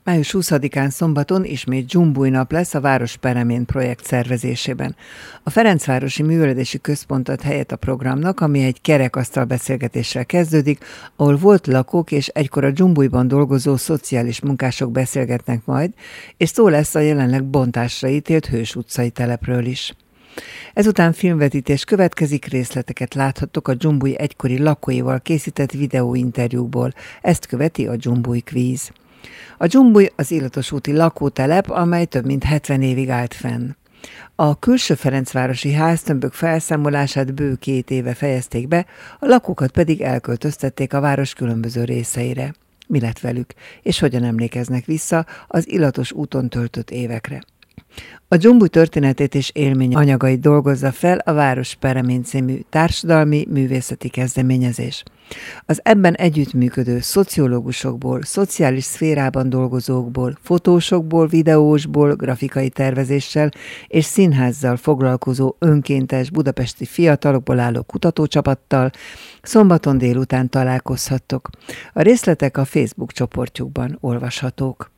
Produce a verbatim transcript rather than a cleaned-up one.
május huszadikán szombaton ismét Dzsumbuj nap lesz a Város Peremén projekt szervezésében. A Ferencvárosi Művelődési Központ ad helyet a programnak, ami egy kerekasztal beszélgetéssel kezdődik, ahol volt lakók és egykor a Dzsumbujban dolgozó szociális munkások beszélgetnek majd, és szó lesz a jelenleg bontásra ítélt Hős utcai telepről is. Ezután filmvetítés következik, részleteket láthattok a Dzsumbuj egykori lakóival készített videóinterjúkból. Ezt követi a Dzsumbuj kvíz. A Dzsumbuj az Illatos úti lakótelep, amely több mint hetven évig állt fenn. A külső ferencvárosi háztömbök felszámolását bő két éve fejezték be, a lakókat pedig elköltöztették a város különböző részeire. Mi lett velük, és hogyan emlékeznek vissza az Illatos úton töltött évekre? A Dzsumbuj történetét és élmény anyagait dolgozza fel a Város Peremén című társadalmi művészeti kezdeményezés. Az ebben együttműködő szociológusokból, szociális szférában dolgozókból, fotósokból, videósból, grafikai tervezéssel és színházzal foglalkozó önkéntes budapesti fiatalokból álló kutatócsapattal szombaton délután találkozhattok. A részletek a Facebook csoportjukban olvashatók.